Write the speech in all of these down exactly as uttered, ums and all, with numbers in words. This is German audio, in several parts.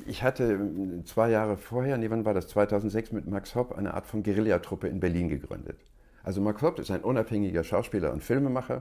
ich hatte zwei Jahre vorher, nee, wann war das, zweitausendsechs mit Max Hopp eine Art von Guerillatruppe in Berlin gegründet. Also Max Hopp ist ein unabhängiger Schauspieler und Filmemacher.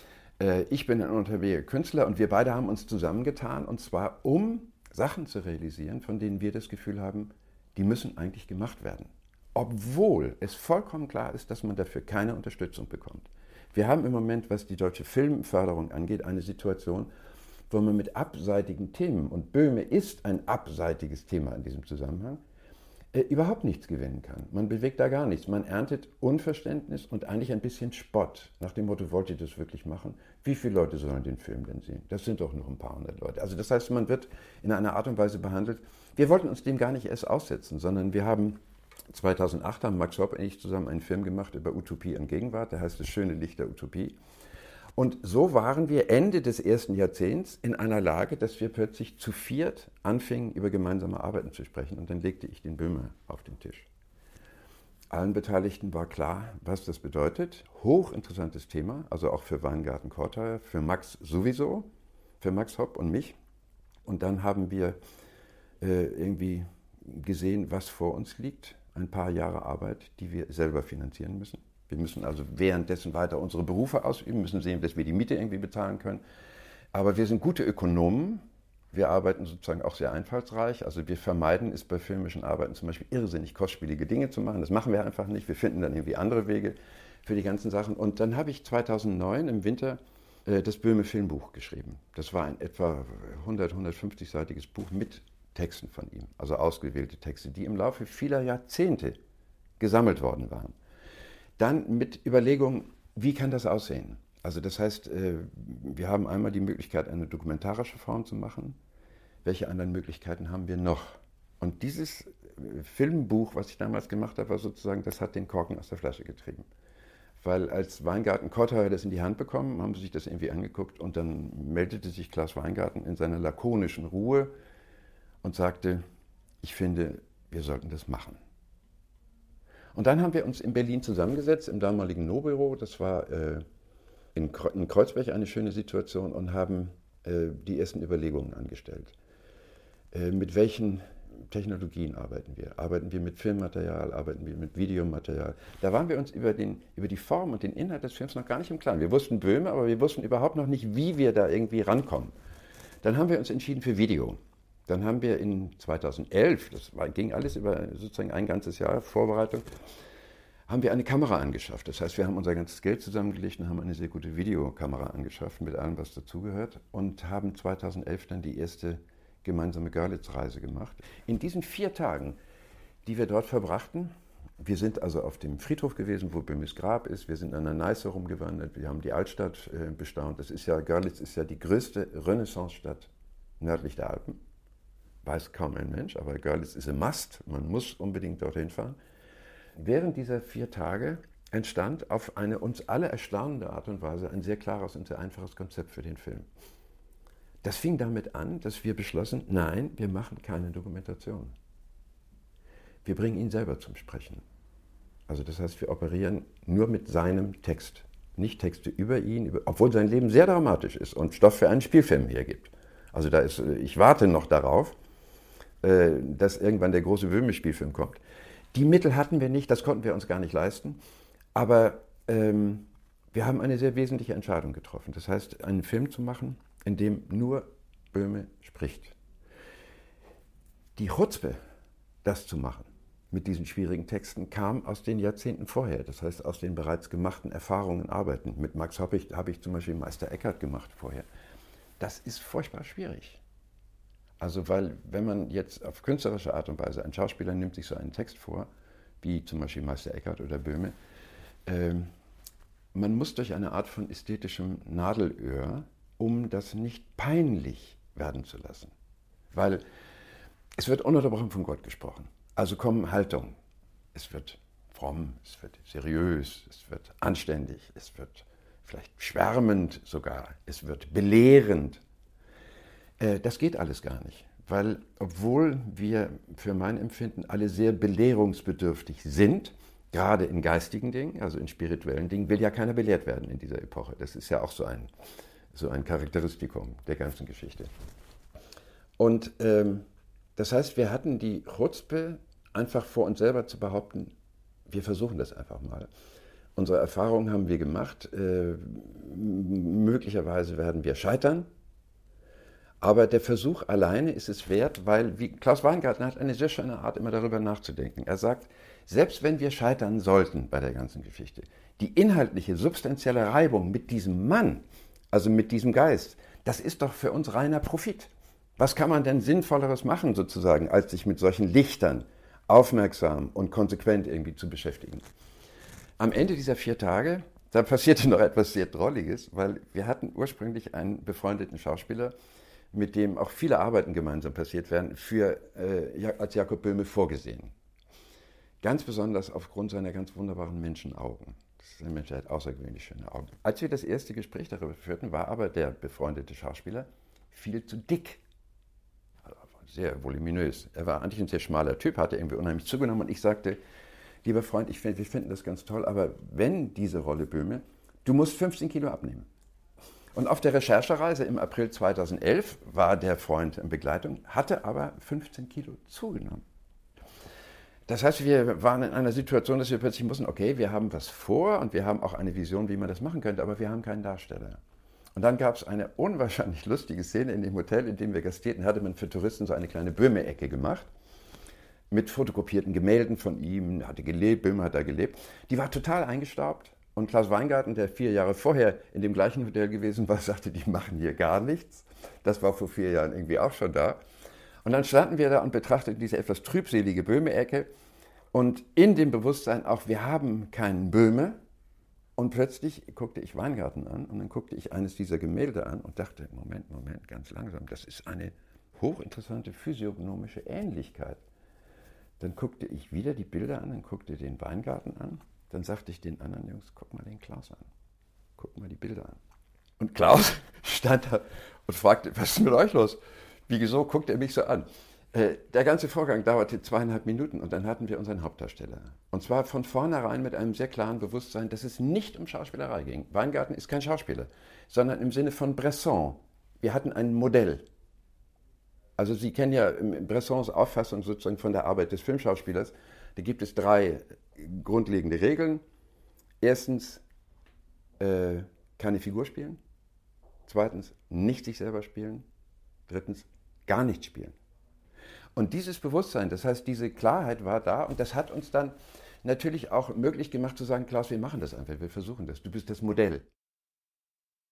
Ich bin ein unabhängiger Künstler und wir beide haben uns zusammengetan, und zwar um Sachen zu realisieren, von denen wir das Gefühl haben, die müssen eigentlich gemacht werden. Obwohl es vollkommen klar ist, dass man dafür keine Unterstützung bekommt. Wir haben im Moment, was die deutsche Filmförderung angeht, eine Situation, wo man mit abseitigen Themen, und Böhme ist ein abseitiges Thema in diesem Zusammenhang, äh, überhaupt nichts gewinnen kann. Man bewegt da gar nichts. Man erntet Unverständnis und eigentlich ein bisschen Spott. Nach dem Motto, wollt ihr das wirklich machen? Wie viele Leute sollen den Film denn sehen? Das sind doch nur ein paar hundert Leute. Also das heißt, man wird in einer Art und Weise behandelt. Wir wollten uns dem gar nicht erst aussetzen, sondern wir haben zweitausendacht haben Max Hopp und ich zusammen einen Film gemacht über Utopie und Gegenwart, der heißt Das schöne Licht der Utopie. Und so waren wir Ende des ersten Jahrzehnts in einer Lage, dass wir plötzlich zu viert anfingen, über gemeinsame Arbeiten zu sprechen. Und dann legte ich den Böhme auf den Tisch. Allen Beteiligten war klar, was das bedeutet. Hochinteressantes Thema, also auch für Weingarten-Korteuer, für Max sowieso, für Max Hopp und mich. Und dann haben wir äh, irgendwie gesehen, was vor uns liegt. Ein paar Jahre Arbeit, die wir selber finanzieren müssen. Wir müssen also währenddessen weiter unsere Berufe ausüben, müssen sehen, dass wir die Miete irgendwie bezahlen können. Aber wir sind gute Ökonomen. Wir arbeiten sozusagen auch sehr einfallsreich. Also wir vermeiden es bei filmischen Arbeiten zum Beispiel irrsinnig kostspielige Dinge zu machen. Das machen wir einfach nicht. Wir finden dann irgendwie andere Wege für die ganzen Sachen. Und dann habe ich zweitausendneun im Winter äh, das Böhme-Filmbuch geschrieben. Das war ein etwa hundert, hundertfünfzig-seitiges Buch mit Texten von ihm, also ausgewählte Texte, die im Laufe vieler Jahrzehnte gesammelt worden waren. Dann mit Überlegungen, wie kann das aussehen? Also das heißt, wir haben einmal die Möglichkeit, eine dokumentarische Form zu machen. Welche anderen Möglichkeiten haben wir noch? Und dieses Filmbuch, was ich damals gemacht habe, war sozusagen, das hat den Korken aus der Flasche getrieben. Weil als Weingarten-Korteuer das in die Hand bekommen, haben sie sich das irgendwie angeguckt und dann meldete sich Klaus Weingarten in seiner lakonischen Ruhe und sagte, ich finde, wir sollten das machen. Und dann haben wir uns in Berlin zusammengesetzt, im damaligen No-Büro, das war äh, in, in Kreuzberg eine schöne Situation, und haben äh, die ersten Überlegungen angestellt. Äh, mit welchen Technologien arbeiten wir? Arbeiten wir mit Filmmaterial, arbeiten wir mit Videomaterial? Da waren wir uns über, den, über die Form und den Inhalt des Films noch gar nicht im Klaren. Wir wussten Böhme, aber wir wussten überhaupt noch nicht, wie wir da irgendwie rankommen. Dann haben wir uns entschieden für Video. Dann haben wir in zweitausendelf, das war, ging alles über sozusagen ein ganzes Jahr Vorbereitung, haben wir eine Kamera angeschafft. Das heißt, wir haben unser ganzes Geld zusammengelegt und haben eine sehr gute Videokamera angeschafft, mit allem, was dazugehört, und haben zweitausendelf dann die erste gemeinsame Görlitz-Reise gemacht. In diesen vier Tagen, die wir dort verbrachten, wir sind also auf dem Friedhof gewesen, wo Böhmes Grab ist, wir sind an der Neiße rumgewandert, wir haben die Altstadt äh, bestaunt. Das ist ja, Görlitz ist ja die größte Renaissance-Stadt nördlich der Alpen. Weiß kaum ein Mensch, aber Görlitz ist ein Must, man muss unbedingt dorthin fahren. Während dieser vier Tage entstand auf eine uns alle erstaunende Art und Weise ein sehr klares und sehr einfaches Konzept für den Film. Das fing damit an, dass wir beschlossen, nein, wir machen keine Dokumentation. Wir bringen ihn selber zum Sprechen. Also das heißt, wir operieren nur mit seinem Text, nicht Texte über ihn, über, obwohl sein Leben sehr dramatisch ist und Stoff für einen Spielfilm hergibt. Also da ist, ich warte noch darauf, dass irgendwann der große Böhme-Spielfilm kommt. Die Mittel hatten wir nicht, das konnten wir uns gar nicht leisten, aber ähm, wir haben eine sehr wesentliche Entscheidung getroffen. Das heißt, einen Film zu machen, in dem nur Böhme spricht. Die Chutzpe, das zu machen, mit diesen schwierigen Texten, kam aus den Jahrzehnten vorher. Das heißt, aus den bereits gemachten Erfahrungen, Arbeiten. Mit Max Hopp habe ich zum Beispiel Meister Eckhart gemacht vorher. Das ist furchtbar schwierig. Also weil, wenn man jetzt auf künstlerische Art und Weise, ein Schauspieler nimmt sich so einen Text vor, wie zum Beispiel Meister Eckhart oder Böhme, ähm, man muss durch eine Art von ästhetischem Nadelöhr, um das nicht peinlich werden zu lassen. Weil es wird ununterbrochen von Gott gesprochen. Also kommen Haltungen. Es wird fromm, es wird seriös, es wird anständig, es wird vielleicht schwärmend sogar, es wird belehrend. Das geht alles gar nicht, weil obwohl wir für mein Empfinden alle sehr belehrungsbedürftig sind, gerade in geistigen Dingen, also in spirituellen Dingen, will ja keiner belehrt werden in dieser Epoche. Das ist ja auch so ein, so ein Charakteristikum der ganzen Geschichte. Und ähm, Das heißt, wir hatten die Chutzpe, einfach vor uns selber zu behaupten, wir versuchen das einfach mal. Unsere Erfahrungen haben wir gemacht. Äh, möglicherweise werden wir scheitern. Aber der Versuch alleine ist es wert, weil, wie Klaus Weingarten hat eine sehr schöne Art, immer darüber nachzudenken. Er sagt, selbst wenn wir scheitern sollten bei der ganzen Geschichte, die inhaltliche, substanzielle Reibung mit diesem Mann, also mit diesem Geist, das ist doch für uns reiner Profit. Was kann man denn Sinnvolleres machen, sozusagen, als sich mit solchen Lichtern aufmerksam und konsequent irgendwie zu beschäftigen? Am Ende dieser vier Tage, da passierte noch etwas sehr Drolliges, weil wir hatten ursprünglich einen befreundeten Schauspieler, mit dem auch viele Arbeiten gemeinsam passiert werden, für, äh, als Jakob Böhme vorgesehen. Ganz besonders aufgrund seiner ganz wunderbaren Menschenaugen. Das ist ein Mensch, der hat außergewöhnlich schöne Augen. Als wir das erste Gespräch darüber führten, war aber der befreundete Schauspieler viel zu dick. Also sehr voluminös. Er war eigentlich ein sehr schmaler Typ, hatte irgendwie unheimlich zugenommen und ich sagte, lieber Freund, ich find, wir finden das ganz toll, aber wenn diese Rolle Böhme, du musst fünfzehn Kilo abnehmen. Und auf der Recherchereise im April zweitausendelf war der Freund in Begleitung, hatte aber fünfzehn Kilo zugenommen. Das heißt, wir waren in einer Situation, dass wir plötzlich mussten, okay, wir haben was vor und wir haben auch eine Vision, wie man das machen könnte, aber wir haben keinen Darsteller. Und dann gab es eine unwahrscheinlich lustige Szene in dem Hotel, in dem wir gastierten, hatte man für Touristen so eine kleine Böhme-Ecke gemacht, mit fotokopierten Gemälden von ihm, hatte gelebt, Böhme hat da gelebt. Die war total eingestaubt. Und Klaus Weingarten, der vier Jahre vorher in dem gleichen Hotel gewesen war, sagte, die machen hier gar nichts. Das war vor vier Jahren irgendwie auch schon da. Und dann standen wir da und betrachteten diese etwas trübselige Böhme-Ecke und in dem Bewusstsein auch, wir haben keinen Böhme. Und plötzlich guckte ich Weingarten an und dann guckte ich eines dieser Gemälde an und dachte, Moment, Moment, ganz langsam, das ist eine hochinteressante physiognomische Ähnlichkeit. Dann guckte ich wieder die Bilder an, dann guckte den Weingarten an. Dann sagte ich den anderen Jungs, guck mal den Klaus an. Guck mal die Bilder an. Und Klaus stand da und fragte, was ist mit euch los? Wieso guckt er mich so an? Äh, der ganze Vorgang dauerte zweieinhalb Minuten und dann hatten wir unseren Hauptdarsteller. Und zwar von vornherein mit einem sehr klaren Bewusstsein, dass es nicht um Schauspielerei ging. Weingarten ist kein Schauspieler, sondern im Sinne von Bresson. Wir hatten ein Modell. Also Sie kennen ja Bressons Auffassung sozusagen von der Arbeit des Filmschauspielers. Da gibt es drei grundlegende Regeln. Erstens, äh, keine Figur spielen. Zweitens, nicht sich selber spielen. Drittens, gar nicht spielen. Und dieses Bewusstsein, das heißt, diese Klarheit war da und das hat uns dann natürlich auch möglich gemacht zu sagen, Klaus, wir machen das einfach, wir versuchen das. Du bist das Modell.